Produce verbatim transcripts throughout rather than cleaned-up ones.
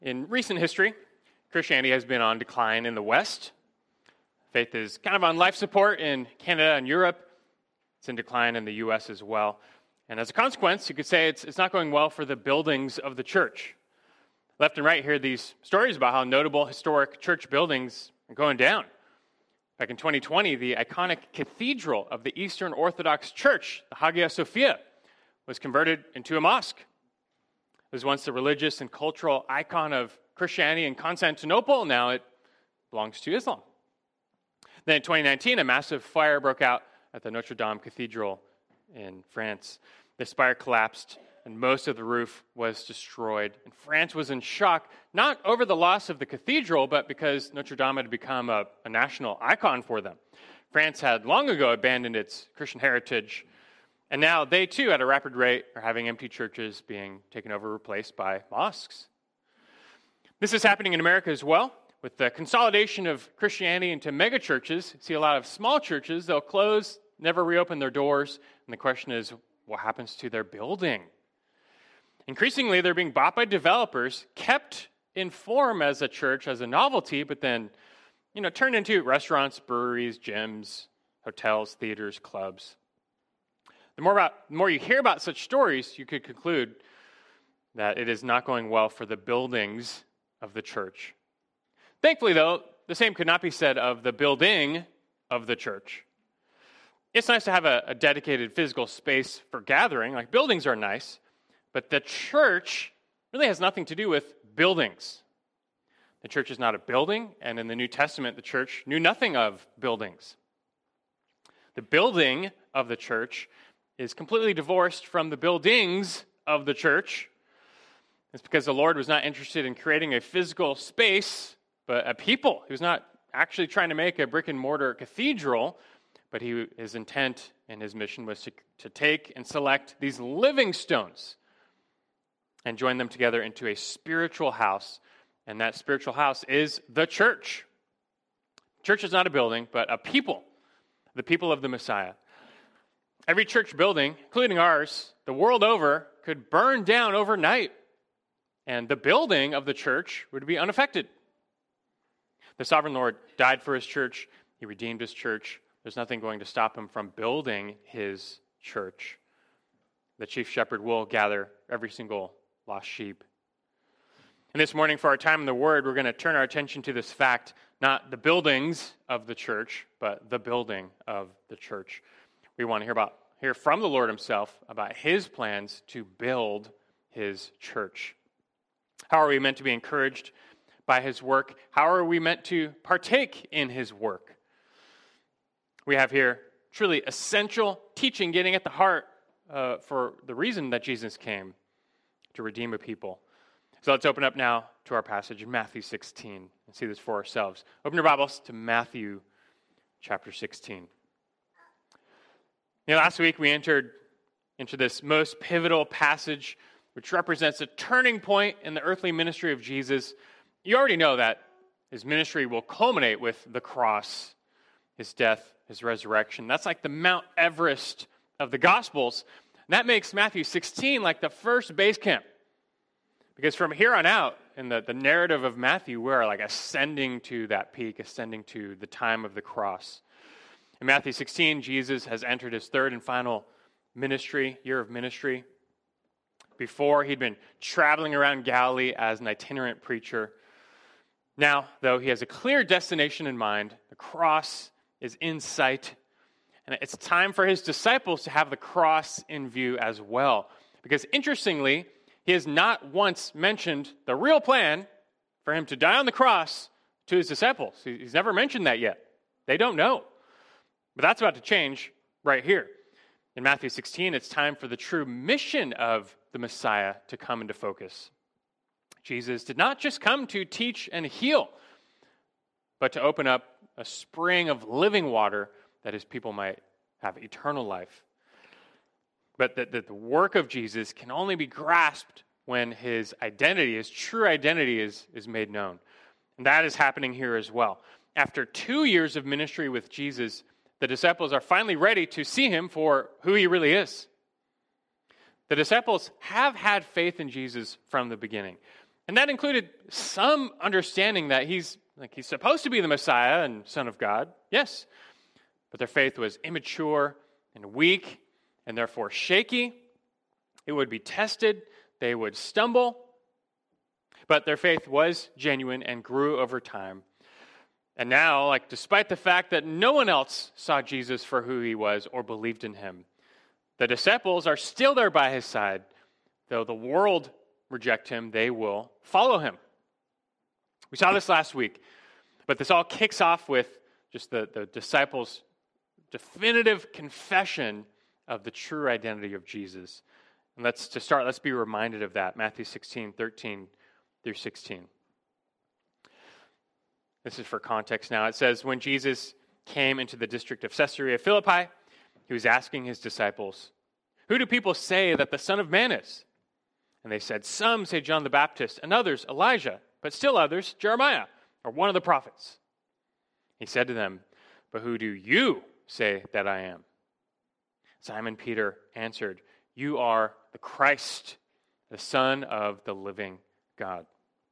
In recent history, Christianity has been on decline in the West. Faith is kind of on life support in Canada and Europe. It's in decline in the U S as well. And as a consequence, you could say it's, it's not going well for the buildings of the church. Left and right, hear these stories about how notable historic church buildings are going down. Back in twenty twenty, the iconic cathedral of the Eastern Orthodox Church, the Hagia Sophia, was converted into a mosque. It was once the religious and cultural icon of Christianity in Constantinople. Now it belongs to Islam. Then in twenty nineteen, a massive fire broke out at the Notre Dame Cathedral in France. The spire collapsed, and most of the roof was destroyed. And France was in shock, not over the loss of the cathedral, but because Notre Dame had become a, a national icon for them. France had long ago abandoned its Christian heritage, and now they too, at a rapid rate, are having empty churches being taken over, replaced by mosques. This is happening in America as well. With the consolidation of Christianity into megachurches, you see a lot of small churches, they'll close, never reopen their doors, and the question is, what happens to their building? Increasingly, they're being bought by developers, kept in form as a church, as a novelty, but then, you know, turned into restaurants, breweries, gyms, hotels, theaters, clubs. The more about, the more you hear about such stories, you could conclude that it is not going well for the buildings of the church. Thankfully, though, the same could not be said of the building of the church. It's nice to have a, a dedicated physical space for gathering, like buildings are nice, but the church really has nothing to do with buildings. The church is not a building, and in the New Testament, the church knew nothing of buildings. The building of the church is completely divorced from the buildings of the church. It's because the Lord was not interested in creating a physical space, but a people. He was not actually trying to make a brick and mortar cathedral, but he, his intent and his mission was to, to take and select these living stones and join them together into a spiritual house. And that spiritual house is the church. Church is not a building, but a people, the people of the Messiah. Every church building, including ours, the world over, could burn down overnight, and the building of the church would be unaffected. The sovereign Lord died for his church. He redeemed his church. There's nothing going to stop him from building his church. The chief shepherd will gather every single lost sheep. And this morning, for our time in the Word, we're going to turn our attention to this fact, not the buildings of the church, but the building of the church. We want to hear about hear from the Lord himself about his plans to build his church. How are we meant to be encouraged by his work? How are we meant to partake in his work? We have here truly essential teaching getting at the heart uh, for the reason that Jesus came, to redeem a people. So let's open up now to our passage in Matthew sixteen and see this for ourselves. Open your Bibles to Matthew chapter sixteen. You know, last week we entered into this most pivotal passage, which represents a turning point in the earthly ministry of Jesus. You already know that his ministry will culminate with the cross, his death, his resurrection. That's like the Mount Everest of the Gospels. And that makes Matthew sixteen like the first base camp. Because from here on out, in the, the narrative of Matthew, we're like ascending to that peak, ascending to the time of the cross. In Matthew sixteen, Jesus has entered his third and final ministry, year of ministry. Before, he'd been traveling around Galilee as an itinerant preacher. Now, though, he has a clear destination in mind. The cross is in sight. And it's time for his disciples to have the cross in view as well. Because interestingly, he has not once mentioned the real plan for him to die on the cross to his disciples. He's never mentioned that yet. They don't know. But that's about to change right here. In Matthew sixteen, it's time for the true mission of the Messiah to come into focus. Jesus did not just come to teach and heal, but to open up a spring of living water that his people might have eternal life. But that, that the work of Jesus can only be grasped when his identity, his true identity is, is made known. And that is happening here as well. After two years of ministry with Jesus, the disciples are finally ready to see him for who he really is. The disciples have had faith in Jesus from the beginning. And that included some understanding that he's like he's supposed to be the Messiah and Son of God, yes. But their faith was immature and weak and therefore shaky. It would be tested. They would stumble. But their faith was genuine and grew over time. And now, like, despite the fact that no one else saw Jesus for who he was or believed in him, the disciples are still there by his side. Though the world reject him, they will follow him. We saw this last week, but this all kicks off with just the, the disciples' definitive confession of the true identity of Jesus. And let's to start, let's be reminded of that. Matthew sixteen, thirteen through sixteen. This is for context now. It says, when Jesus came into the district of Caesarea Philippi, he was asking his disciples, "Who do people say that the Son of Man is?" And they said, "Some say John the Baptist, and others Elijah, but still others Jeremiah, or one of the prophets." He said to them, "But who do you say that I am?" Simon Peter answered, "You are the Christ, the Son of the living God."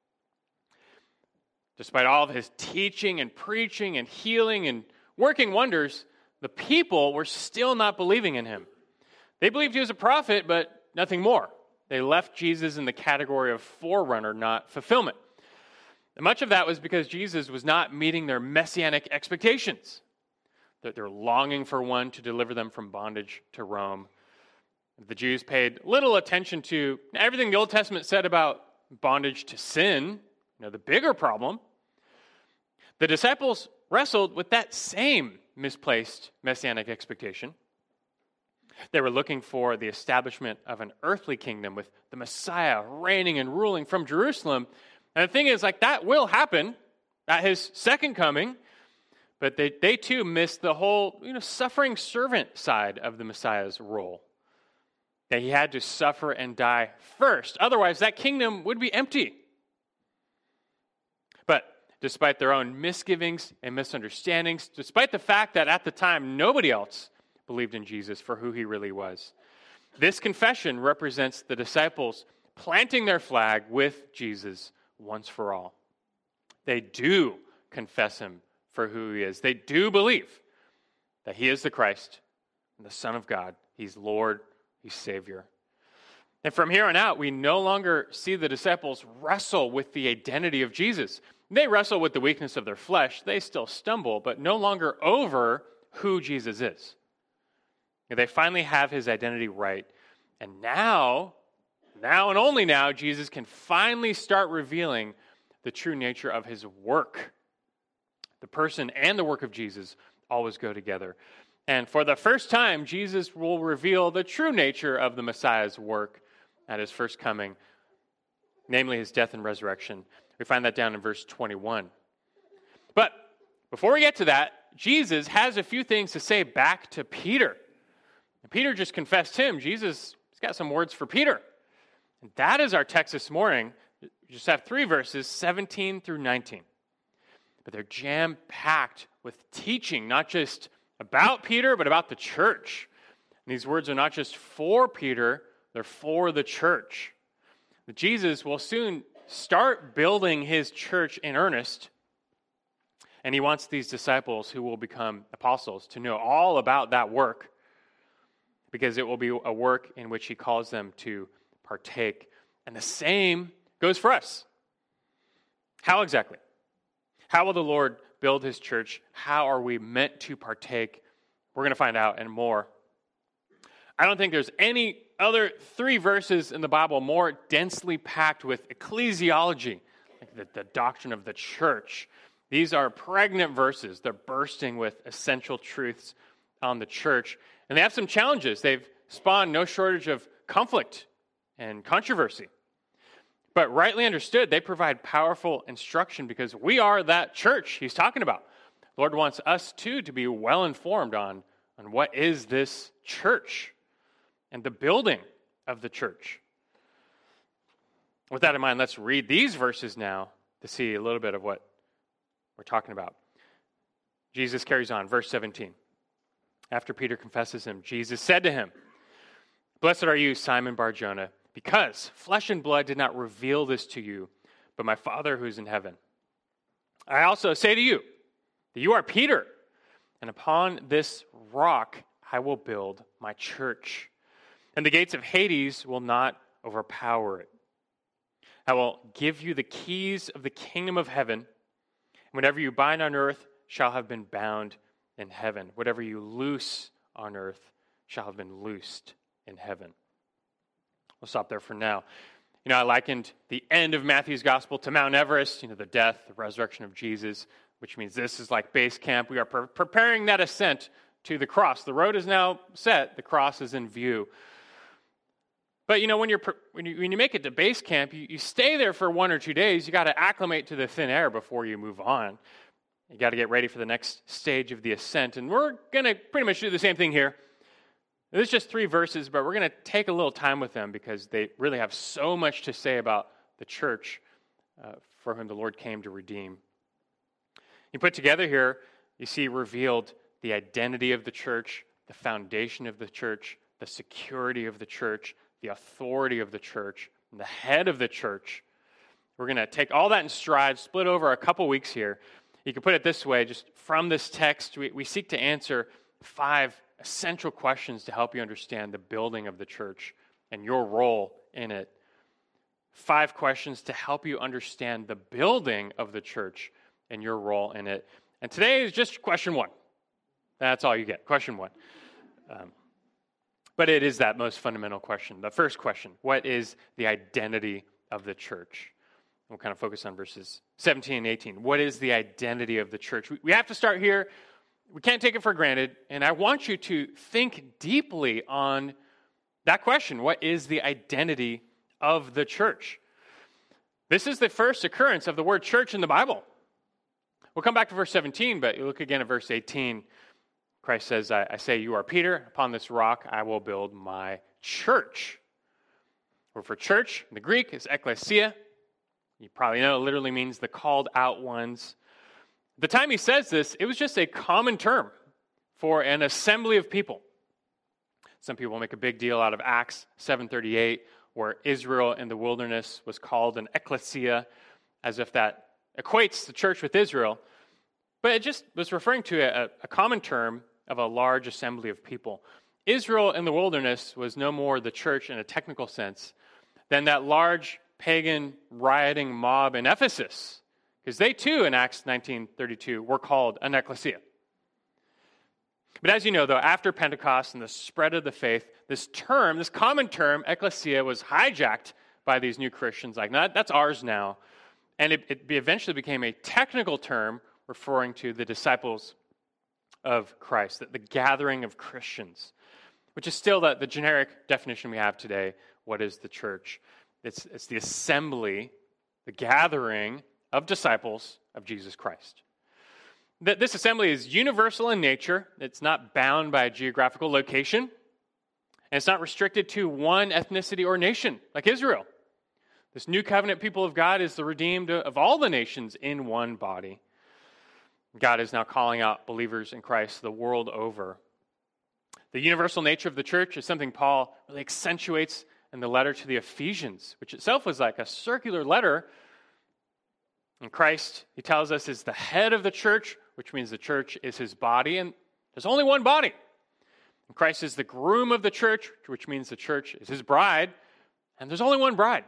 Despite all of his teaching and preaching and healing and working wonders, the people were still not believing in him. They believed he was a prophet, but nothing more. They left Jesus in the category of forerunner, not fulfillment. And much of that was because Jesus was not meeting their messianic expectations. That they're longing for one to deliver them from bondage to Rome. The Jews paid little attention to everything the Old Testament said about bondage to sin, you know, the bigger problem. The disciples wrestled with that same misplaced messianic expectation. They were looking for the establishment of an earthly kingdom with the Messiah reigning and ruling from Jerusalem. And the thing is, like, that will happen at his second coming, but they, they too missed the whole, you know, suffering servant side of the Messiah's role. That he had to suffer and die first. Otherwise, that kingdom would be empty. But despite their own misgivings and misunderstandings, despite the fact that at the time nobody else believed in Jesus for who he really was, this confession represents the disciples planting their flag with Jesus once for all. They do confess him for who he is. They do believe that he is the Christ and the Son of God. He's Lord, he's Savior. And from here on out, we no longer see the disciples wrestle with the identity of Jesus. They wrestle with the weakness of their flesh. They still stumble, but no longer over who Jesus is. They finally have his identity right. And now, now and only now, Jesus can finally start revealing the true nature of his work. The person and the work of Jesus always go together. And for the first time, Jesus will reveal the true nature of the Messiah's work at his first coming, namely his death and resurrection. We find that down in verse twenty-one. But before we get to that, Jesus has a few things to say back to Peter. And Peter just confessed him. Jesus has got some words for Peter. And that is our text this morning. We just have three verses, seventeen through nineteen. But they're jam-packed with teaching, not just about Peter, but about the church. And these words are not just for Peter, they're for the church. Jesus will soon start building his church in earnest, and he wants these disciples who will become apostles to know all about that work, because it will be a work in which he calls them to partake. And the same goes for us. How exactly? How will the Lord build his church? How are we meant to partake? We're going to find out and more. I don't think there's any other three verses in the Bible more densely packed with ecclesiology, like the, the doctrine of the church. These are pregnant verses. They're bursting with essential truths on the church. And they have some challenges. They've spawned no shortage of conflict and controversy. But rightly understood, they provide powerful instruction because we are that church he's talking about. The Lord wants us too to be well informed on, on what is this church and the building of the church. With that in mind, let's read these verses now to see a little bit of what we're talking about. Jesus carries on, verse seventeen. After Peter confesses him, Jesus said to him, "Blessed are you, Simon Bar-Jonah, because flesh and blood did not reveal this to you, but my Father who's in heaven. I also say to you that you are Peter, and upon this rock I will build my church, and the gates of Hades will not overpower it. I will give you the keys of the kingdom of heaven, and whatever you bind on earth shall have been bound in heaven. Whatever you loose on earth shall have been loosed in heaven. We'll stop there for now. You know, I likened the end of Matthew's gospel to Mount Everest, you know, the death, the resurrection of Jesus, which means this is like base camp. We are pre- preparing that ascent to the cross. The road is now set. The cross is in view. But, you know, when, you're, when, you, when you make it to base camp, you, you stay there for one or two days. You got to acclimate to the thin air before you move on. You got to get ready for the next stage of the ascent. And we're going to pretty much do the same thing here. There's just three verses, but we're going to take a little time with them because they really have so much to say about the church uh, for whom the Lord came to redeem. You put together here, you see revealed the identity of the church, the foundation of the church, the security of the church, the authority of the church, and the head of the church. We're going to take all that in stride, split over a couple weeks here. You can put it this way, just from this text, we, we seek to answer five essential questions to help you understand the building of the church and your role in it. Five questions to help you understand the building of the church and your role in it. And today is just question one. That's all you get, question one. Um, but it is that most fundamental question. The first question, what is the identity of the church? We'll kind of focus on verses seventeen and eighteen. What is the identity of the church? We have to start here. We can't take it for granted. And I want you to think deeply on that question. What is the identity of the church? This is the first occurrence of the word church in the Bible. We'll come back to verse seventeen, but you look again at verse eighteen. Christ says, I, I say you are Peter. Upon this rock I will build my church. Or for church, in the Greek, is ekklesia. You probably know it literally means the called out ones. The time he says this, it was just a common term for an assembly of people. Some people make a big deal out of Acts seven thirty-eight, where Israel in the wilderness was called an ekklesia, as if that equates the church with Israel. But it just was referring to a, a common term of a large assembly of people. Israel in the wilderness was no more the church in a technical sense than that large pagan rioting mob in Ephesus. Because they too, in Acts nineteen thirty-two, were called an ecclesia. But as you know, though, after Pentecost and the spread of the faith, this term, this common term, ecclesia, was hijacked by these new Christians. Like, no, that's ours now. And it, it eventually became a technical term referring to the disciples of Christ, the, the gathering of Christians, which is still the, the generic definition we have today. What is the church? It's, it's the assembly, the gathering of disciples of Jesus Christ. This assembly is universal in nature. It's not bound by a geographical location. And it's not restricted to one ethnicity or nation, like Israel. This new covenant people of God is the redeemed of all the nations in one body. God is now calling out believers in Christ the world over. The universal nature of the church is something Paul really accentuates in the letter to the Ephesians, which itself was like a circular letter. And Christ, he tells us, is the head of the church, which means the church is his body, and there's only one body. And Christ is the groom of the church, which means the church is his bride, and there's only one bride.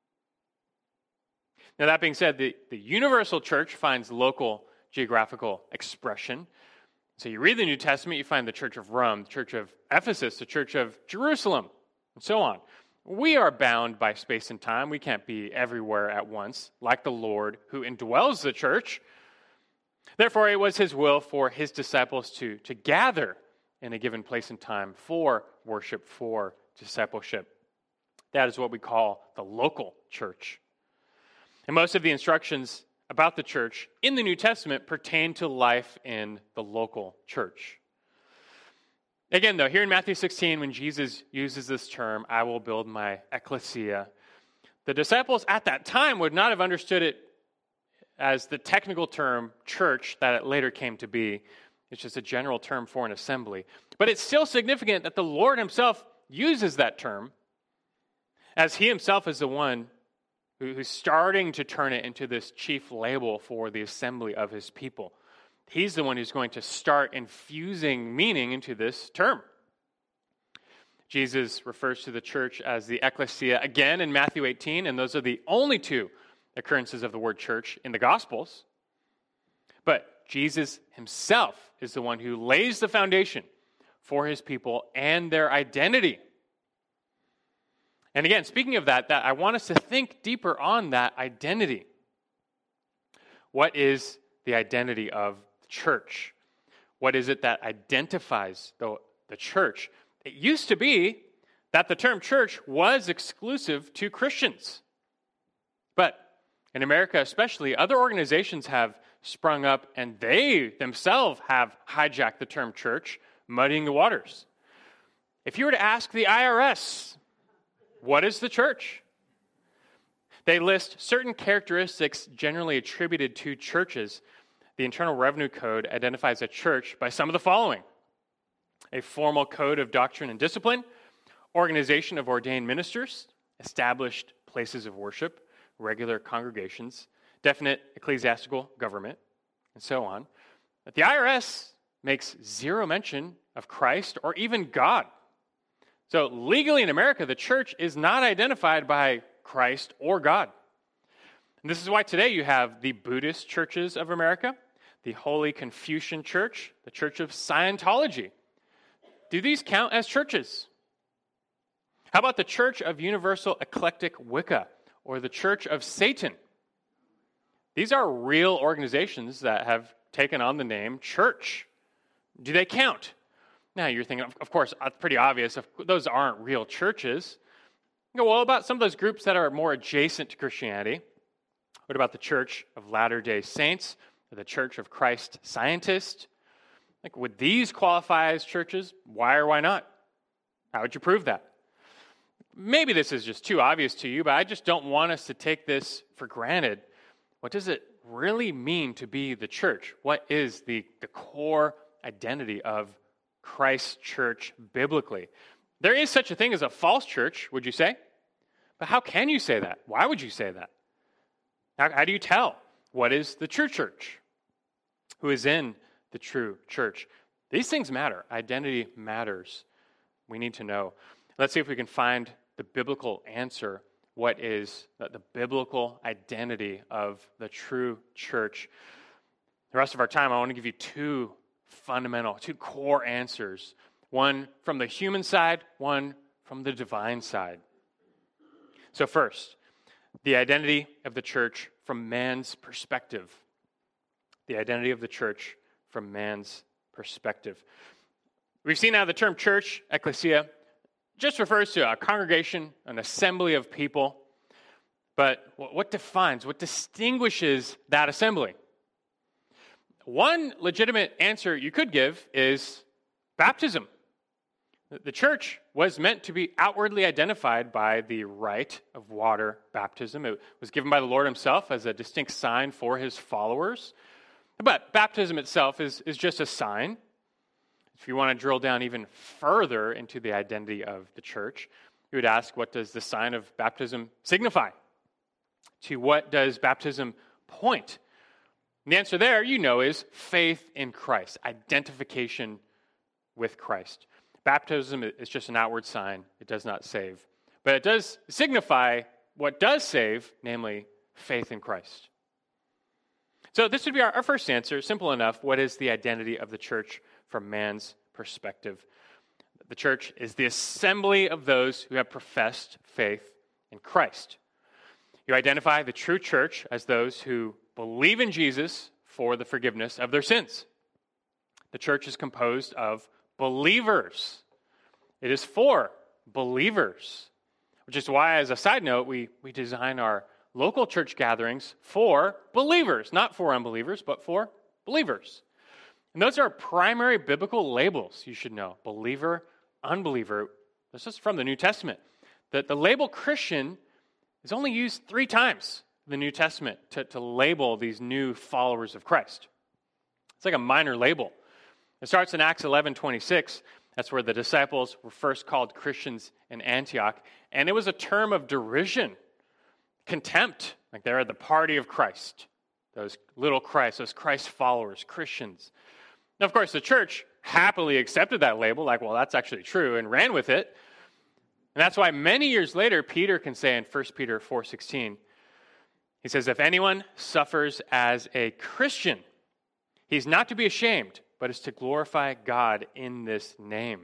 Now, that being said, the, the universal church finds local geographical expression. So you read the New Testament, you find the church of Rome, the church of Ephesus, the church of Jerusalem, and so on. We are bound by space and time. We can't be everywhere at once, like the Lord who indwells the church. Therefore, it was his will for his disciples to, to gather in a given place and time for worship, for discipleship. That is what we call the local church. And most of the instructions about the church in the New Testament pertain to life in the local church. Again, though, here in Matthew sixteen, when Jesus uses this term, I will build my ecclesia, the disciples at that time would not have understood it as the technical term church that it later came to be. It's just a general term for an assembly. But it's still significant that the Lord himself uses that term, as he himself is the one who, who's starting to turn it into this chief label for the assembly of his people. He's the one who's going to start infusing meaning into this term. Jesus refers to the church as the ecclesia again in Matthew eighteen, and those are the only two occurrences of the word church in the Gospels. But Jesus himself is the one who lays the foundation for his people and their identity. And again, speaking of that, that I want us to think deeper on that identity. What is the identity of the church? What is it that identifies the, the church? It used to be that the term church was exclusive to Christians. But in America especially, other organizations have sprung up and they themselves have hijacked the term church, muddying the waters. If you were to ask the I R S, what is the church? They list certain characteristics generally attributed to churches. The Internal Revenue Code identifies a church by some of the following: a formal code of doctrine and discipline, organization of ordained ministers, established places of worship, regular congregations, definite ecclesiastical government, and so on. But the I R S makes zero mention of Christ or even God. So legally in America, the church is not identified by Christ or God. And this is why today you have the Buddhist churches of America, the Holy Confucian Church, the Church of Scientology. Do these count as churches? How about the Church of Universal Eclectic Wicca or the Church of Satan? These are real organizations that have taken on the name church. Do they count? Now you're thinking, of course, it's pretty obvious. Those aren't real churches. You go, well, about some of those groups that are more adjacent to Christianity? What about the Church of Latter-day Saints or the Church of Christ Scientist? Like, would these qualify as churches? Why or why not? How would you prove that? Maybe this is just too obvious to you, but I just don't want us to take this for granted. What does it really mean to be the church? What is the, the core identity of Christ's church biblically? There is such a thing as a false church, would you say? But how can you say that? Why would you say that? How, how do you tell what is the true church? Who is in the true church? These things matter. Identity matters. We need to know. Let's see if we can find the biblical answer. What is the, the biblical identity of the true church? The rest of our time, I want to give you two fundamental, two core answers. One from the human side, one from the divine side. So first, the identity of the church from man's perspective. The identity of the church from man's perspective. We've seen how the term church, ecclesia, just refers to a congregation, an assembly of people. But what defines, what distinguishes that assembly? One legitimate answer you could give is baptism. The church was meant to be outwardly identified by the rite of water baptism. It was given by the Lord himself as a distinct sign for his followers. But baptism itself is, is just a sign. If you want to drill down even further into the identity of the church, you would ask, what does the sign of baptism signify? To what does baptism point? And the answer there, you know, is faith in Christ, identification with Christ. Baptism is just an outward sign. It does not save. But it does signify what does save, namely faith in Christ. So this would be our, our first answer, simple enough. What is the identity of the church from man's perspective? The church is the assembly of those who have professed faith in Christ. You identify the true church as those who believe in Jesus for the forgiveness of their sins. The church is composed of believers. It is for believers, which is why, as a side note, we, we design our local church gatherings for believers, not for unbelievers, but for believers. And those are primary biblical labels you should know: believer, unbeliever. This is from the New Testament. The, the label Christian is only used three times in the New Testament to, to label these new followers of Christ. It's like a minor label. It starts in Acts eleven twenty-six. That's where the disciples were first called Christians in Antioch. And it was a term of derision. contempt, like they're at the party of Christ, those little Christ, those Christ followers, Christians. Now, of course, the church happily accepted that label, like, well, that's actually true, and ran with it. And that's why many years later, Peter can say in First Peter four sixteen, he says, if anyone suffers as a Christian, he's not to be ashamed, but is to glorify God in this name.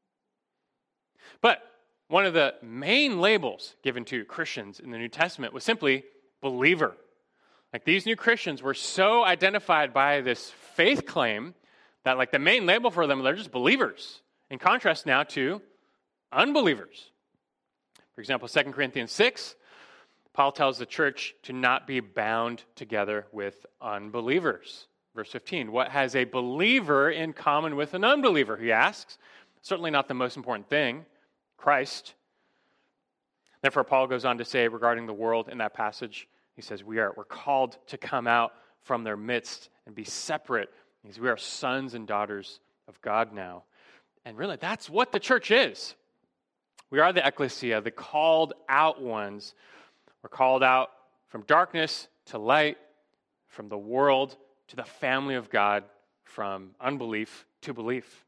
But one of the main labels given to Christians in the New Testament was simply believer. Like these new Christians were so identified by this faith claim that like the main label for them, they're just believers. In contrast now to unbelievers. For example, Second Corinthians six, Paul tells the church to not be bound together with unbelievers. Verse fifteen, what has a believer in common with an unbeliever, he asks. Certainly not the most important thing, Christ. Therefore, Paul goes on to say regarding the world in that passage, he says, we are, we're called to come out from their midst and be separate, because we are sons and daughters of God now. And really, that's what the church is. We are the ecclesia, the called out ones. We're called out from darkness to light, from the world to the family of God, from unbelief to belief.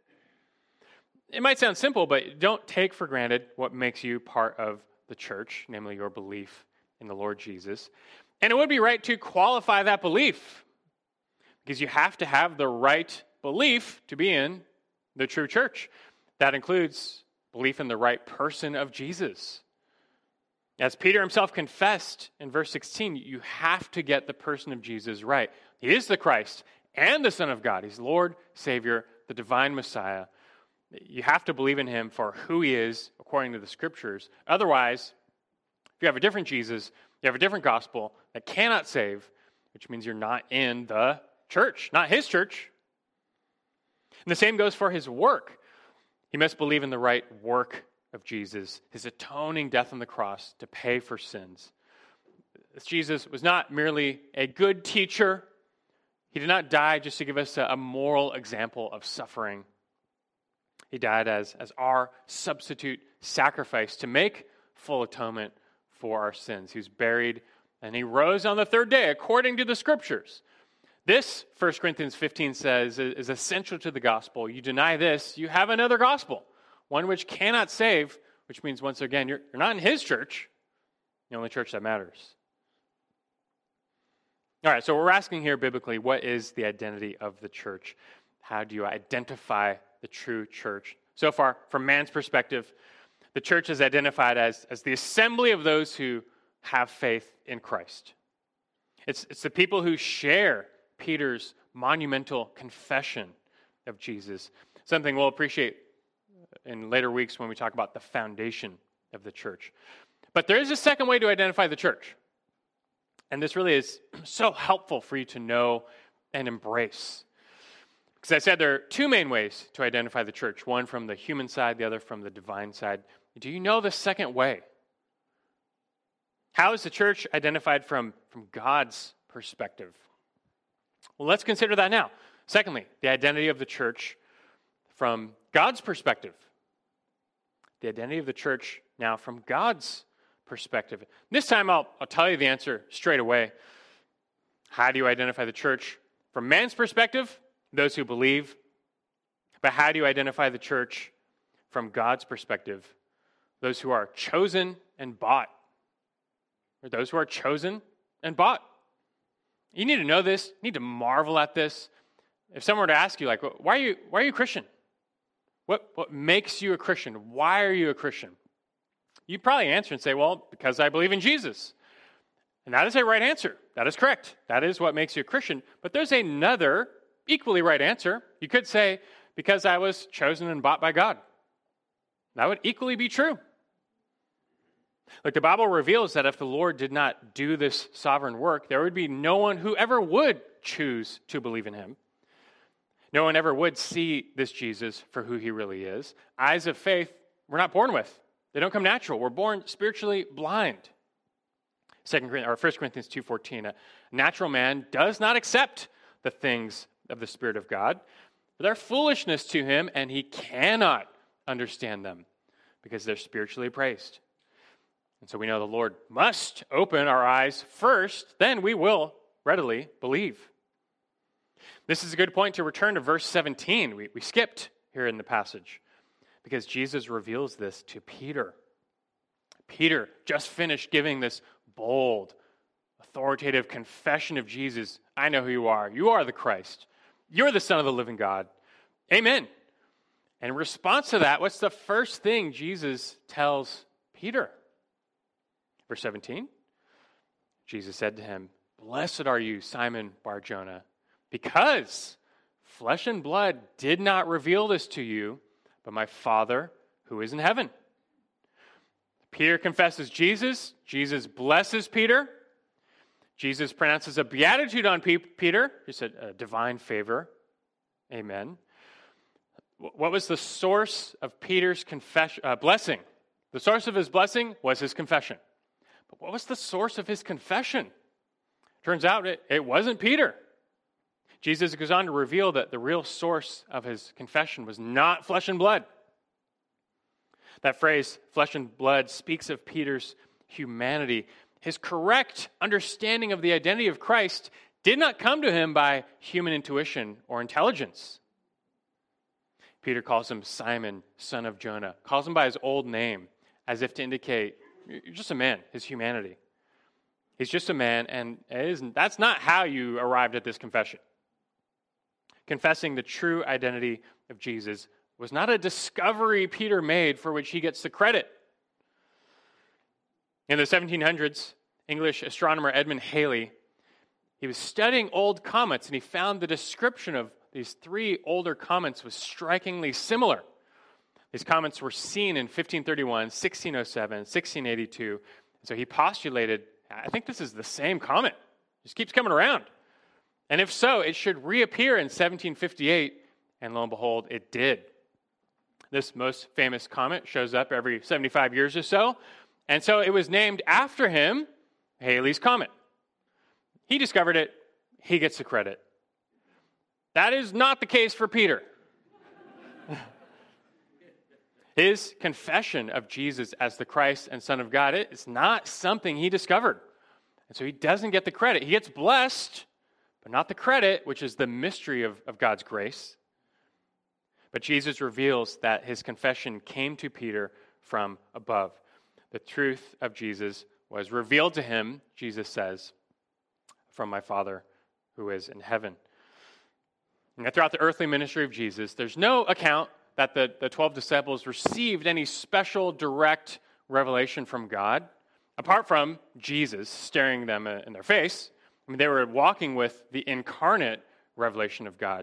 It might sound simple, but don't take for granted what makes you part of the church, namely your belief in the Lord Jesus. And it would be right to qualify that belief, because you have to have the right belief to be in the true church. That includes belief in the right person of Jesus. As Peter himself confessed in verse sixteen, you have to get the person of Jesus right. He is the Christ and the Son of God. He's Lord, Savior, the divine Messiah. You have to believe in him for who he is according to the scriptures. Otherwise, if you have a different Jesus, you have a different gospel that cannot save, which means you're not in the church, not his church. And the same goes for his work. He must believe in the right work of Jesus, his atoning death on the cross to pay for sins. This Jesus was not merely a good teacher. He did not die just to give us a, a moral example of suffering. He died as, as our substitute sacrifice to make full atonement for our sins. He was buried and he rose on the third day according to the scriptures. This, First Corinthians fifteen says, is essential to the gospel. You deny this, you have another gospel, one which cannot save, which means, once again, you're, you're not in his church, the only church that matters. All right, so we're asking here biblically, what is the identity of the church? How do you identify the true church? So far, from man's perspective, the church is identified as, as the assembly of those who have faith in Christ. It's, it's the people who share Peter's monumental confession of Jesus, something we'll appreciate in later weeks when we talk about the foundation of the church. But there is a second way to identify the church. And this really is so helpful for you to know and embrace. Because I said there are two main ways to identify the church, one from the human side, the other from the divine side. Do you know the second way? How is the church identified from, from God's perspective? Well, let's consider that now. Secondly, the identity of the church from God's perspective. The identity of the church now from God's perspective. This time I'll, I'll tell you the answer straight away. How do you identify the church from man's perspective? Those who believe. But how do you identify the church from God's perspective? Those who are chosen and bought. Or those who are chosen and bought. You need to know this. You need to marvel at this. If someone were to ask you, like, why are you, why are you a Christian? What, what makes you a Christian? Why are you a Christian? You'd probably answer and say, well, because I believe in Jesus. And that is a right answer. That is correct. That is what makes you a Christian. But there's another equally right answer. You could say, because I was chosen and bought by God. That would equally be true. Like the Bible reveals that if the Lord did not do this sovereign work, there would be no one who ever would choose to believe in him. No one ever would see this Jesus for who he really is. Eyes of faith, we're not born with. They don't come natural. We're born spiritually blind. Second or First Corinthians two fourteen, a natural man does not accept the things of the Spirit of God, but they're foolishness to him, and he cannot understand them because they're spiritually appraised. And so we know the Lord must open our eyes first, then we will readily believe. This is a good point to return to verse seventeen. We, we skipped here in the passage because Jesus reveals this to Peter. Peter just finished giving this bold, authoritative confession of Jesus. I know who you are. You are the Christ. You're the Son of the living God. Amen. And in response to that, what's the first thing Jesus tells Peter? Verse seventeen, Jesus said to him, "Blessed are you, Simon Bar-Jonah, because flesh and blood did not reveal this to you, but my Father who is in heaven." Peter confesses Jesus. Jesus blesses Peter. Jesus pronounces a beatitude on Peter. He said, a divine favor. Amen. What was the source of Peter's confession, uh, blessing? The source of his blessing was his confession. But what was the source of his confession? Turns out it, it wasn't Peter. Jesus goes on to reveal that the real source of his confession was not flesh and blood. That phrase, flesh and blood, speaks of Peter's humanity. His correct understanding of the identity of Christ did not come to him by human intuition or intelligence. Peter calls him Simon, son of Jonah, calls him by his old name, as if to indicate, you're just a man, his humanity. He's just a man, and it isn't, that's not how you arrived at this confession. Confessing the true identity of Jesus was not a discovery Peter made for which he gets the credit. In the seventeen hundreds, English astronomer Edmund Halley, he was studying old comets, and he found the description of these three older comets was strikingly similar. These comets were seen in fifteen thirty-one, sixteen oh seven, sixteen eighty-two. So he postulated, I think this is the same comet. It just keeps coming around. And if so, it should reappear in seventeen fifty-eight, and lo and behold, it did. This most famous comet shows up every seventy-five years or so, and so it was named after him, Halley's Comet. He discovered it, he gets the credit. That is not the case for Peter. His confession of Jesus as the Christ and Son of God, it's not something he discovered. And so he doesn't get the credit. He gets blessed, but not the credit, which is the mystery of, of God's grace. But Jesus reveals that his confession came to Peter from above. The truth of Jesus was revealed to him, Jesus says, from my Father who is in heaven. And throughout the earthly ministry of Jesus, there's no account that the, the twelve disciples received any special direct revelation from God, apart from Jesus staring them in their face. I mean, they were walking with the incarnate revelation of God.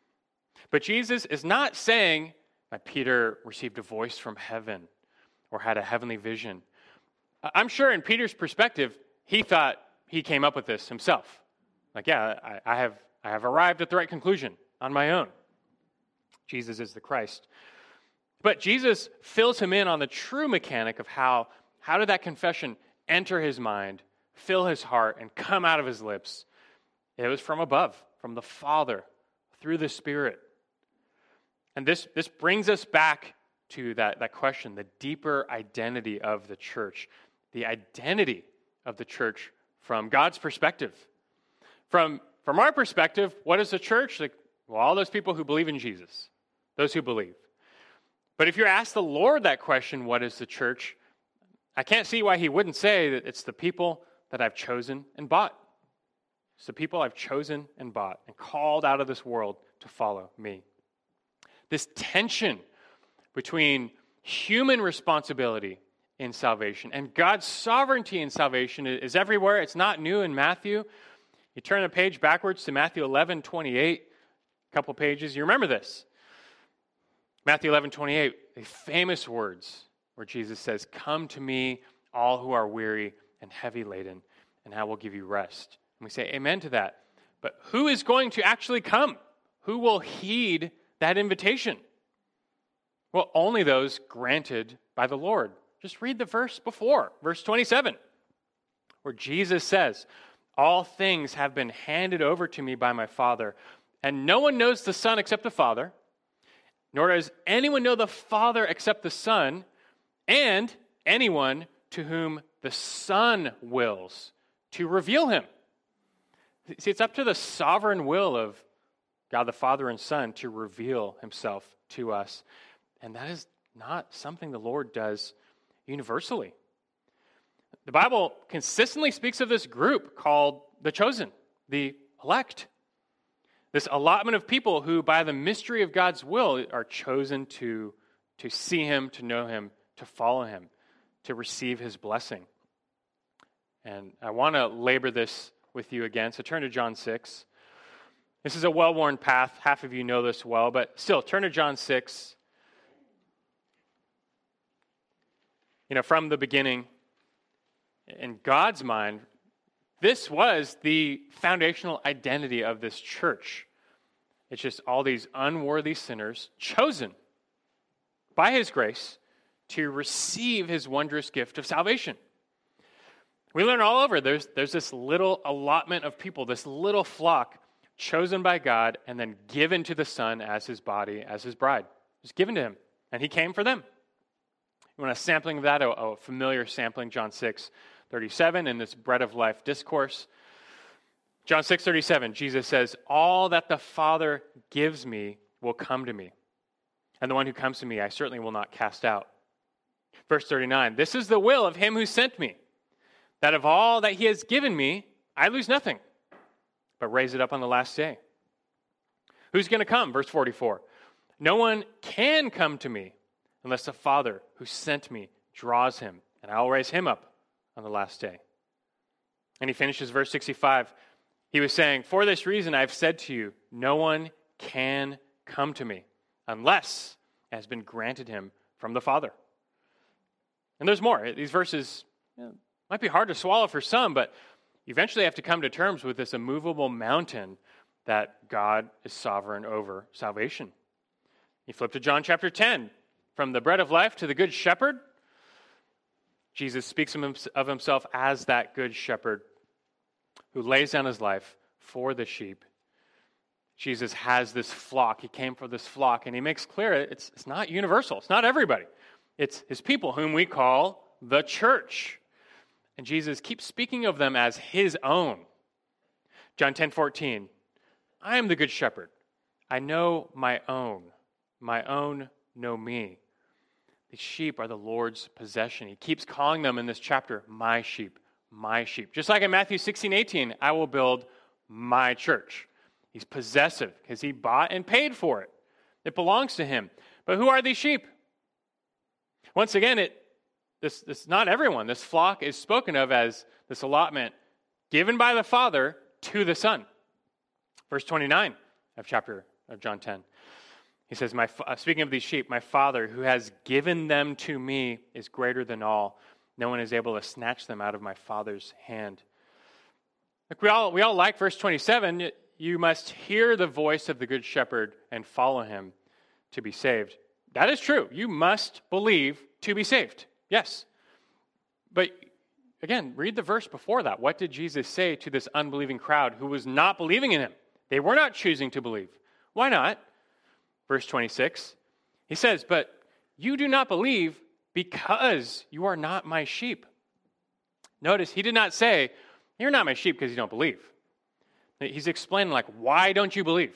But Jesus is not saying that Peter received a voice from heaven or had a heavenly vision. I'm sure in Peter's perspective, he thought he came up with this himself. Like, yeah, I, I have I have arrived at the right conclusion on my own. Jesus is the Christ. But Jesus fills him in on the true mechanic of how, how did that confession enter his mind, fill his heart, and come out of his lips. It was from above, from the Father, through the Spirit. And this, this brings us back to that, that question, the deeper identity of the church, the identity of the church from God's perspective. From, from our perspective, what is the church? Like, well, all those people who believe in Jesus, those who believe. But if you ask the Lord that question, what is the church? I can't see why he wouldn't say that it's the people that I've chosen and bought. It's the people I've chosen and bought and called out of this world to follow me. This tension between human responsibility in salvation and God's sovereignty in salvation is everywhere. It's not new in Matthew. You turn the page backwards to Matthew eleven twenty-eight, a couple pages. You remember this. Matthew eleven twenty-eight, the famous words where Jesus says, "Come to me, all who are weary and heavy laden, and I will give you rest." And we say amen to that. But who is going to actually come? Who will heed that invitation? Well, only those granted by the Lord. Just read the verse before, verse twenty-seven, where Jesus says, "All things have been handed over to me by my Father, and no one knows the Son except the Father, nor does anyone know the Father except the Son, and anyone to whom the Son wills to reveal him. See, it's up to the sovereign will of God the Father and Son to reveal himself to us. And that is not something the Lord does universally. The Bible consistently speaks of this group called the chosen, the elect. This allotment of people who, by the mystery of God's will, are chosen to, to see him, to know him, to follow him, to receive his blessing. And I want to labor this with you again. So turn to John six. This is a well-worn path. Half of you know this well, but still, turn to John six. You know, from the beginning, in God's mind, this was the foundational identity of this church. It's just all these unworthy sinners chosen by his grace to receive his wondrous gift of salvation. We learn all over, there's, there's this little allotment of people, this little flock chosen by God and then given to the Son as his body, as his bride. Just given to him. And he came for them. You want a sampling of that? A, a familiar sampling, John six thirty-seven, in this bread of life discourse. John six thirty-seven, Jesus says, "All that the Father gives me will come to me. And the one who comes to me, I certainly will not cast out." Verse thirty-nine, "This is the will of him who sent me, that of all that he has given me, I lose nothing, but raise it up on the last day." Who's going to come? Verse forty-four, "No one can come to me unless the Father who sent me draws him, and I will raise him up on the last day." And he finishes verse sixty-five. He was saying, "For this reason I have said to you, no one can come to me unless it has been granted him from the Father." And there's more. These verses, you know, might be hard to swallow for some, but you eventually have to come to terms with this immovable mountain that God is sovereign over salvation. You flip to John chapter ten. From the bread of life to the good shepherd, Jesus speaks of himself as that good shepherd who lays down his life for the sheep. Jesus has this flock. He came for this flock, and he makes clear it's, it's not universal. It's not everybody. It's his people, whom we call the church. And Jesus keeps speaking of them as his own. John ten fourteen, "I am the good shepherd. I know my own. My own know me." The sheep are the Lord's possession. He keeps calling them in this chapter, my sheep, my sheep. Just like in Matthew sixteen eighteen, "I will build my church." He's possessive because he bought and paid for it. It belongs to him. But who are these sheep? Once again, it this, this not everyone. This flock is spoken of as this allotment given by the Father to the Son. Verse twenty-nine of chapter of John ten. He says, "My uh, speaking of these sheep, my Father who has given them to me is greater than all. No one is able to snatch them out of my Father's hand." Look, we all we all like verse twenty-seven. You must hear the voice of the good shepherd and follow him to be saved. That is true. You must believe to be saved. Yes. But again, read the verse before that. What did Jesus say to this unbelieving crowd who was not believing in him? They were not choosing to believe. Why not? Verse twenty-six, he says, "But you do not believe because you are not my sheep." Notice, he did not say, "You're not my sheep because you don't believe." He's explaining, like, why don't you believe?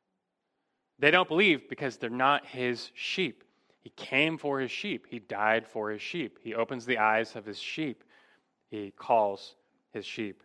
They don't believe because they're not his sheep. He came for his sheep. He died for his sheep. He opens the eyes of his sheep. He calls his sheep.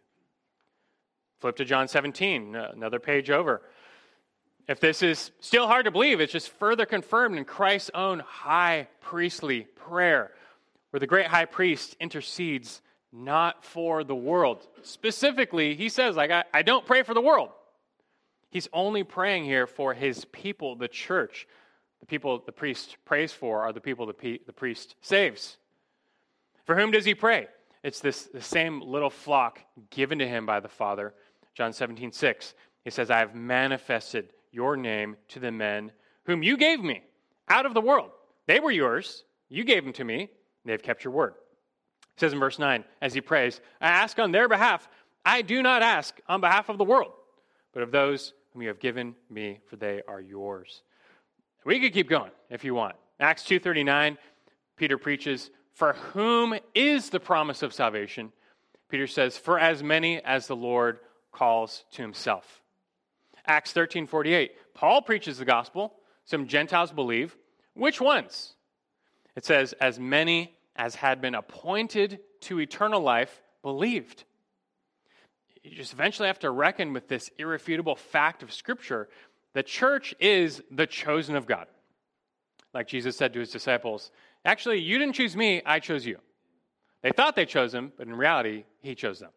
Flip to John seventeen, another page over. If this is still hard to believe, it's just further confirmed in Christ's own high priestly prayer, where the great high priest intercedes not for the world. Specifically, he says, like, I, I don't pray for the world. He's only praying here for his people, the church. The people the priest prays for are the people the, pe- the priest saves. For whom does he pray? It's this the same little flock given to him by the Father. John seventeen six, he says, "I have manifested your name to the men whom you gave me out of the world. They were yours. You gave them to me. They have kept your word." It says in verse nine, as he prays, "I ask on their behalf. I do not ask on behalf of the world, but of those whom you have given me, for they are yours." We could keep going if you want. Acts two thirty-nine, Peter preaches, for whom is the promise of salvation, Peter says, for as many as the Lord calls to himself. Acts thirteen forty-eight, Paul preaches the gospel. Some Gentiles believe. Which ones? It says, as many as had been appointed to eternal life believed. You just eventually have to reckon with this irrefutable fact of Scripture. The church is the chosen of God. Like Jesus said to his disciples, actually, you didn't choose me, I chose you. They thought they chose him, but in reality, he chose them.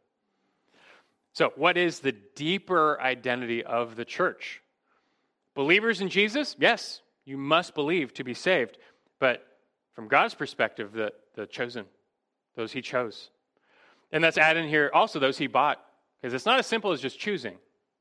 So what is the deeper identity of the church? Believers in Jesus? Yes, you must believe to be saved. But from God's perspective, the, the chosen, those he chose. And that's added in here also those he bought. Because it's not as simple as just choosing.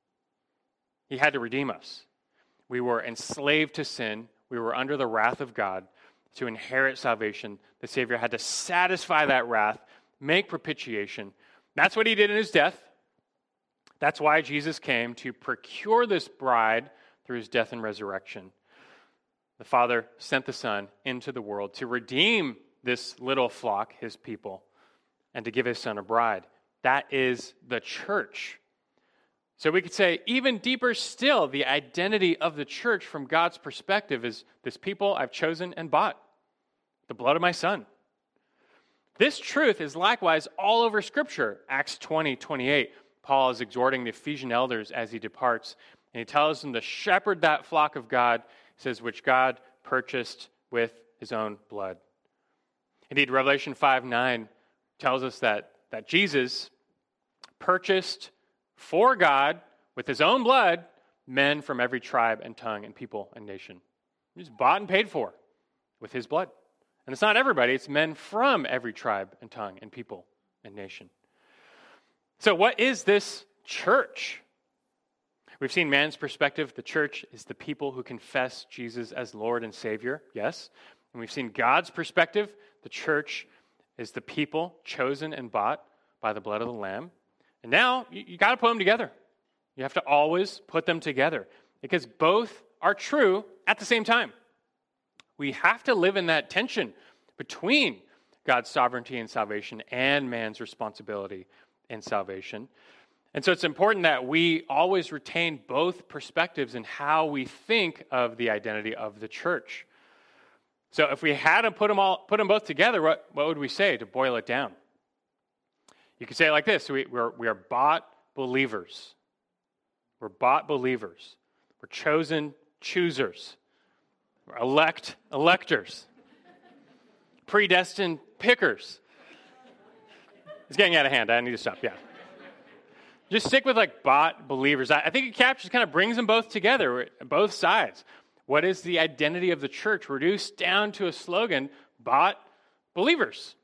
He had to redeem us. We were enslaved to sin. We were under the wrath of God. To inherit salvation, the Savior had to satisfy that wrath, make propitiation. That's what he did in his death. That's why Jesus came, to procure this bride through his death and resurrection. The Father sent the Son into the world to redeem this little flock, his people, and to give his Son a bride. That is the church. So we could say, even deeper still, the identity of the church from God's perspective is this people I've chosen and bought. The blood of my Son. This truth is likewise all over Scripture. Acts twenty twenty-eight. Paul is exhorting the Ephesian elders as he departs, and he tells them to shepherd that flock of God, he says, which God purchased with his own blood. Indeed, Revelation five nine tells us that, that Jesus purchased for God with his own blood men from every tribe and tongue and people and nation. He was bought and paid for with his blood. And it's not everybody, it's men from every tribe and tongue and people and nation. So what is this church? We've seen man's perspective. The church is the people who confess Jesus as Lord and Savior, yes. And we've seen God's perspective. The church is the people chosen and bought by the blood of the Lamb. And now, you, you got to put them together. You have to always put them together because both are true at the same time. We have to live in that tension between God's sovereignty and salvation and man's responsibility in salvation. And so it's important that we always retain both perspectives in how we think of the identity of the church. So if we had to put them all, put them both together, what, what would we say to boil it down? You could say it like this: we, we're, we are bought believers. We're bought believers. We're chosen choosers. We're elect electors. Predestined pickers. It's getting out of hand. I need to stop. Yeah. Just stick with like bought believers. I, I think it captures, kind of brings them both together, both sides. What is the identity of the church? Reduced down to a slogan: bought believers.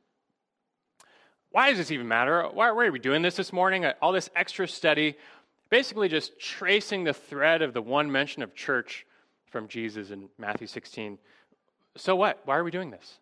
Why does this even matter? Why, why are we doing this this morning? All this extra study, basically just tracing the thread of the one mention of church from Jesus in Matthew sixteen. So what? Why are we doing this?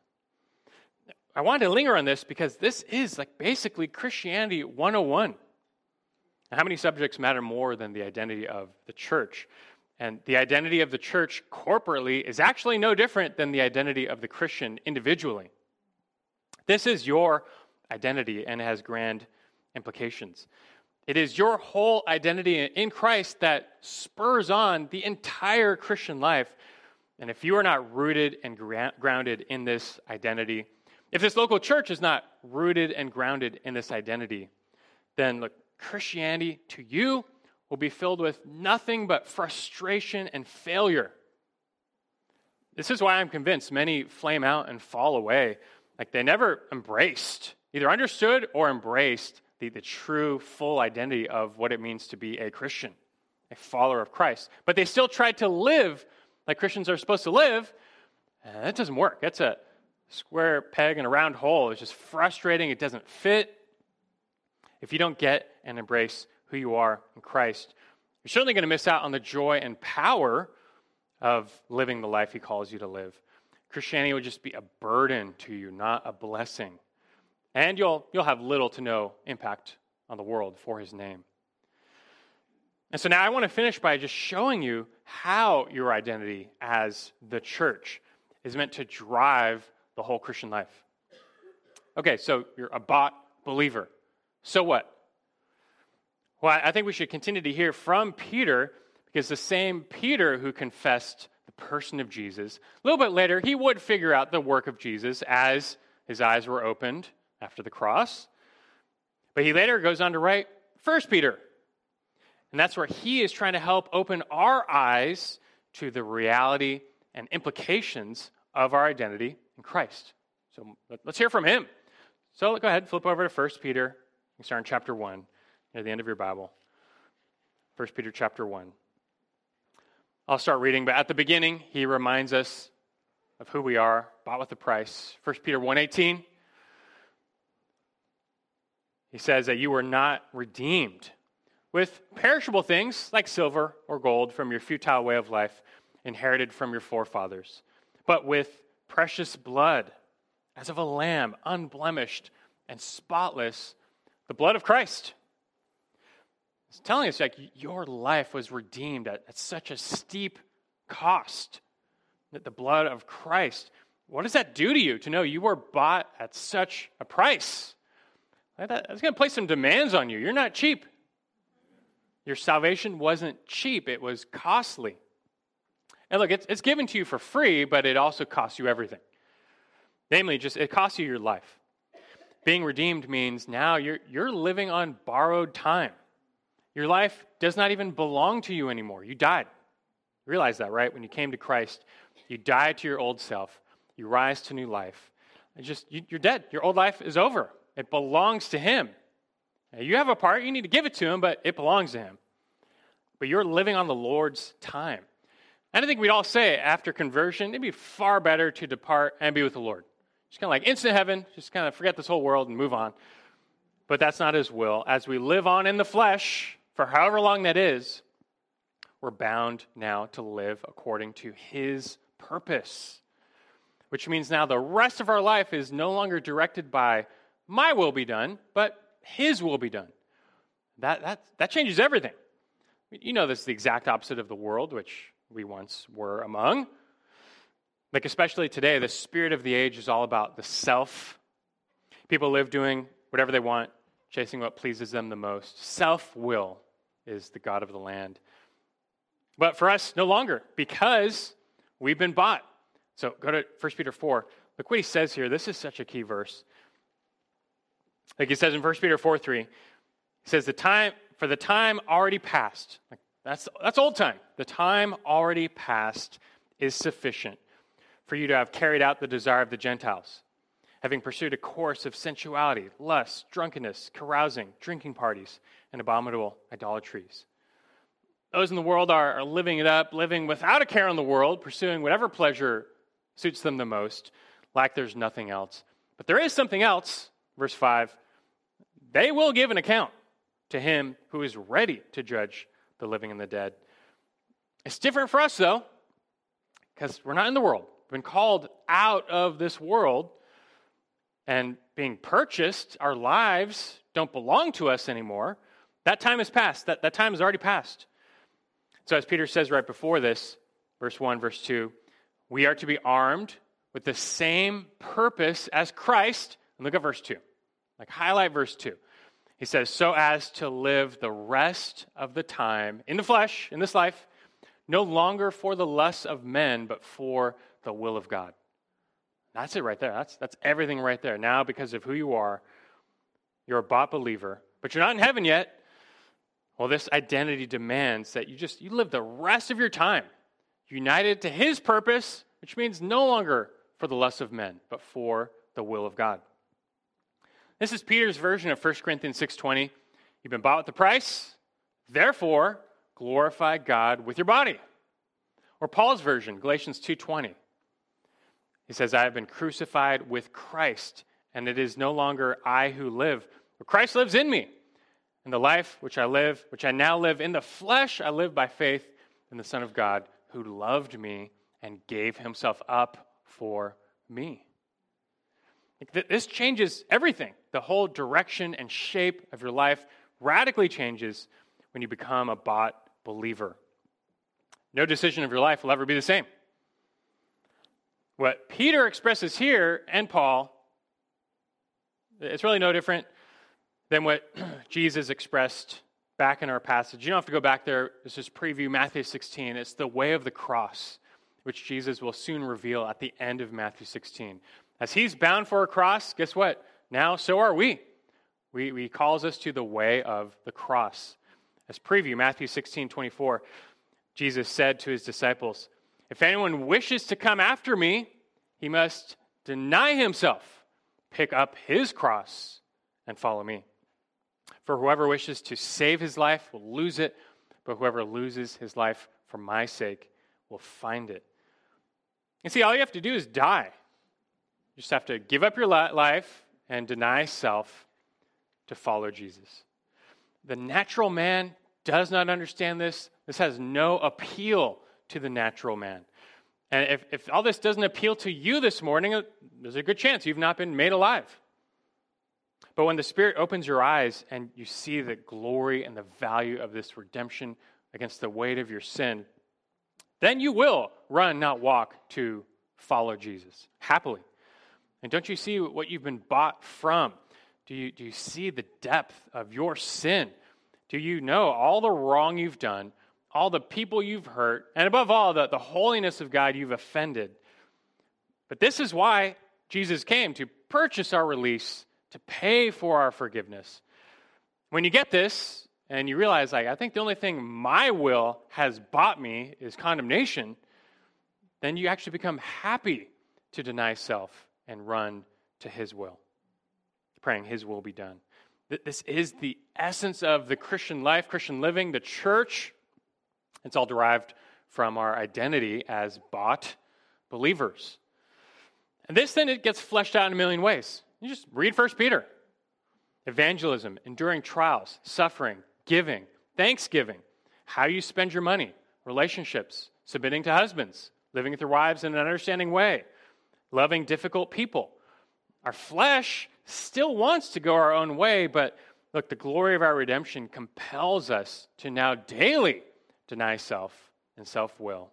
I wanted to linger on this because this is like basically Christianity one oh one. How many subjects matter more than the identity of the church? And the identity of the church corporately is actually no different than the identity of the Christian individually. This is your identity and has grand implications. It is your whole identity in Christ that spurs on the entire Christian life. And if you are not rooted and grounded in this identity, if this local church is not rooted and grounded in this identity, then look, Christianity to you will be filled with nothing but frustration and failure. This is why I'm convinced many flame out and fall away. Like they never embraced, either understood or embraced the, the true, full identity of what it means to be a Christian, a follower of Christ. But they still tried to live like Christians are supposed to live, and that doesn't work. That's a square peg in a round hole. It's just frustrating. It doesn't fit. If you don't get and embrace who you are in Christ, you're certainly going to miss out on the joy and power of living the life he calls you to live. Christianity will just be a burden to you, not a blessing. And you'll you'll have little to no impact on the world for his name. And so now I want to finish by just showing you how your identity as the church is meant to drive the whole Christian life. Okay, so you're a bought believer. So what? Well, I think we should continue to hear from Peter, because the same Peter who confessed the person of Jesus, a little bit later, he would figure out the work of Jesus as his eyes were opened after the cross. But he later goes on to write First Peter. And that's where he is trying to help open our eyes to the reality and implications of our identity in Christ. So let's hear from him. So go ahead, flip over to First Peter. You start in chapter one, near the end of your Bible. First Peter chapter one. I'll start reading, but at the beginning, he reminds us of who we are, bought with a price. First Peter one eighteen. He says that you were not redeemed with perishable things like silver or gold from your futile way of life inherited from your forefathers, but with precious blood, as of a lamb, unblemished and spotless, the blood of Christ. It's telling us like your life was redeemed at, at such a steep cost, that the blood of Christ. What does that do to you to know you were bought at such a price? That's going to place some demands on you. You're not cheap. Your salvation wasn't cheap. It was costly. And look, it's, it's given to you for free, but it also costs you everything. Namely, just it costs you your life. Being redeemed means now you're, you're living on borrowed time. Your life does not even belong to you anymore. You died. You realize that, right? When you came to Christ, you died to your old self. You rise to new life. It's just you, you're dead. Your old life is over. It belongs to him. Now, you have a part. You need to give it to him, but it belongs to him. But you're living on the Lord's time. And I think we'd all say after conversion, it'd be far better to depart and be with the Lord. Just kind of like instant heaven, just kind of forget this whole world and move on. But that's not his will. As we live on in the flesh, for however long that is, we're bound now to live according to his purpose. Which means now the rest of our life is no longer directed by my will be done, but his will be done. That, that, that changes everything. You know this is the exact opposite of the world, which we once were among. Like especially today, the spirit of the age is all about the self. People live doing whatever they want, chasing what pleases them the most. Self-will is the god of the land. But for us, no longer, because we've been bought. So go to First Peter four. Look what he says here. This is such a key verse. Like he says in First Peter four three, he says, "The time for the time already past." Like that's that's old time. The time already past is sufficient for you to have carried out the desire of the Gentiles, having pursued a course of sensuality, lust, drunkenness, carousing, drinking parties, and abominable idolatries. Those in the world are, are living it up, living without a care in the world, pursuing whatever pleasure suits them the most, like there's nothing else. But there is something else. Verse five, they will give an account to him who is ready to judge the living and the dead. It's different for us, though, because we're not in the world. We've been called out of this world and being purchased. Our lives don't belong to us anymore. That time has passed. That, that time has already passed. So as Peter says right before this, verse one, verse two, we are to be armed with the same purpose as Christ. And look at verse two. Like highlight verse two. He says, so as to live the rest of the time in the flesh, in this life, no longer for the lusts of men, but for the will of God. That's it right there. That's, that's everything right there. Now, because of who you are, you're a bought believer, but you're not in heaven yet. Well, this identity demands that you just, you live the rest of your time united to his purpose, which means no longer for the lusts of men, but for the will of God. This is Peter's version of First Corinthians six twenty. You've been bought with the price, therefore glorify God with your body. Or Paul's version, Galatians two twenty. He says, I have been crucified with Christ, and it is no longer I who live, but Christ lives in me. And the life which I live, which I now live in the flesh, I live by faith in the Son of God, who loved me and gave himself up for me. This changes everything. The whole direction and shape of your life radically changes when you become a bought believer. No decision of your life will ever be the same. What Peter expresses here, and Paul, It's really no different than what Jesus expressed back in our passage. You don't have to go back there. Let's just preview Matthew sixteen. It's the way of the cross, which Jesus will soon reveal at the end of Matthew sixteen. As he's bound for a cross, guess what? Now so are we. We, he calls us to the way of the cross. As preview, Matthew sixteen twenty-four, Jesus said to his disciples, "If anyone wishes to come after me, he must deny himself, pick up his cross, and follow me. For whoever wishes to save his life will lose it, but whoever loses his life for my sake will find it." And see, all you have to do is die. You just have to give up your life and deny self to follow Jesus. The natural man does not understand this. This has no appeal to the natural man. And if, if all this doesn't appeal to you this morning, there's a good chance you've not been made alive. But when the Spirit opens your eyes and you see the glory and the value of this redemption against the weight of your sin, then you will run, not walk, to follow Jesus happily. And don't you see what you've been bought from? Do you, do you see the depth of your sin? Do you know all the wrong you've done, all the people you've hurt, and above all, the, the holiness of God you've offended? But this is why Jesus came, to purchase our release, to pay for our forgiveness. When you get this, and you realize, like, I think the only thing my will has bought me is condemnation, then you actually become happy to deny self and run to his will, praying his will be done. This is the essence of the Christian life, Christian living, the church. It's all derived from our identity as bought believers. And this then it gets fleshed out in a million ways. You just read First Peter. Evangelism, enduring trials, suffering, giving, thanksgiving, how you spend your money, relationships, submitting to husbands, living with your wives in an understanding way, loving difficult people. Our flesh still wants to go our own way, but look, the glory of our redemption compels us to now daily deny self and self-will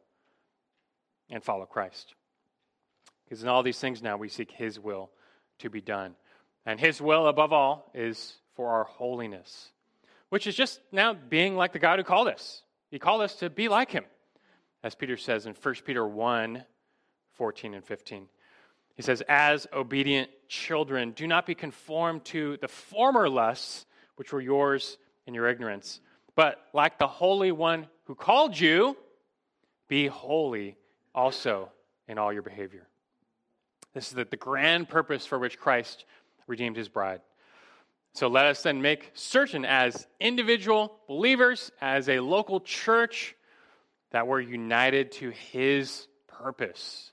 and follow Christ. Because in all these things now we seek his will to be done. And his will, above all, is for our holiness, which is just now being like the God who called us. He called us to be like him, as Peter says in First Peter one, fourteen and fifteen. He says, "As obedient children, do not be conformed to the former lusts which were yours in your ignorance, but like the Holy One who called you, be holy also in all your behavior." This is the, the grand purpose for which Christ redeemed his bride. So let us then make certain as individual believers, as a local church, that we're united to his purpose.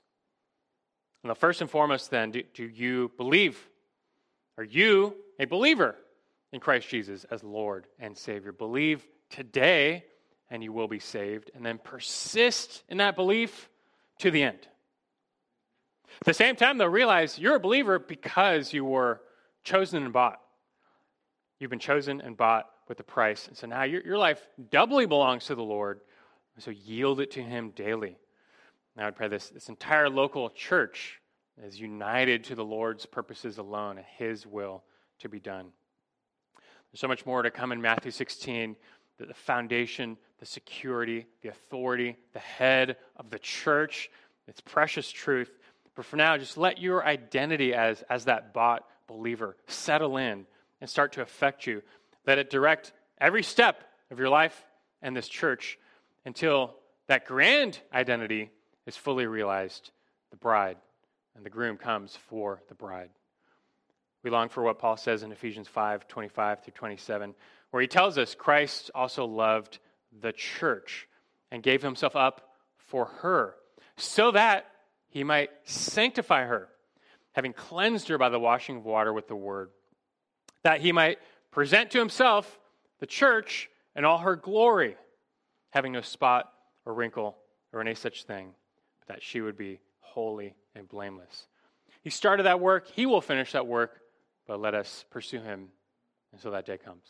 Now, first and foremost then, do, do you believe? Are you a believer in Christ Jesus as Lord and Savior? Believe today and you will be saved, and then persist in that belief to the end. At the same time, though, realize you're a believer because you were chosen and bought. You've been chosen and bought with a price. And so now your, your life doubly belongs to the Lord. So yield it to him daily. And I would pray this, this entire local church is united to the Lord's purposes alone and his will to be done. There's so much more to come in Matthew sixteen. The, the foundation, the security, the authority, the head of the church. It's precious truth. But for now, just let your identity as, as that bought believer settle in and start to affect you. Let it direct every step of your life and this church until that grand identity is fully realized, the bride, and the groom comes for the bride. We long for what Paul says in Ephesians five, twenty-five through twenty-seven, where he tells us Christ also loved the church and gave himself up for her, so that he might sanctify her, having cleansed her by the washing of water with the word, that he might present to himself the church in all her glory, having no spot or wrinkle or any such thing, but that she would be holy and blameless. He started that work. He will finish that work, but let us pursue him until that day comes.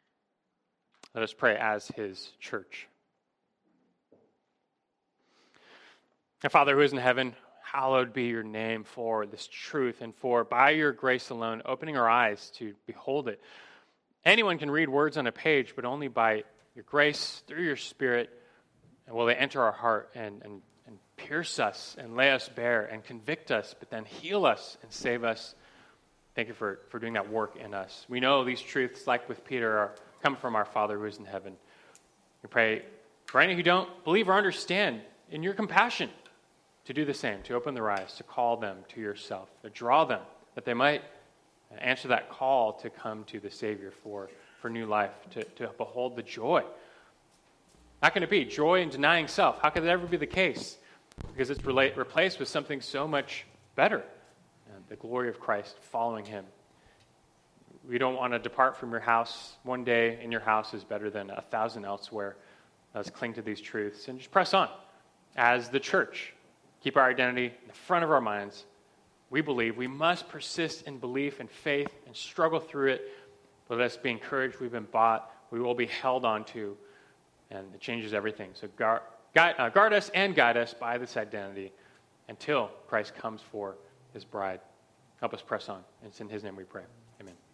Let us pray as his church. Our Father who is in heaven, hallowed be your name for this truth and for, by your grace alone, opening our eyes to behold it. Anyone can read words on a page, but only by your grace, through your Spirit, and will they enter our heart and, and, and pierce us and lay us bare and convict us, but then heal us and save us. Thank you for, for doing that work in us. We know these truths, like with Peter, are come from our Father who is in heaven. We pray for any who don't believe or understand, in your compassion, to do the same, to open their eyes, to call them to yourself, to draw them, that they might answer that call to come to the Savior for, for new life, to, to behold the joy. How can it be? Joy in denying self. How could that ever be the case? Because it's relate, replaced with something so much better, uh, the glory of Christ, following him. We don't want to depart from your house. One day in your house is better than a thousand elsewhere. Let's cling to these truths and just press on. As the church, keep our identity in the front of our minds. We believe we must persist in belief and faith and struggle through it. But let us be encouraged. We've been bought. We will be held onto. And it changes everything. So guard, guide, uh, guard us and guide us by this identity until Christ comes for his bride. Help us press on. It's in his name we pray. Amen.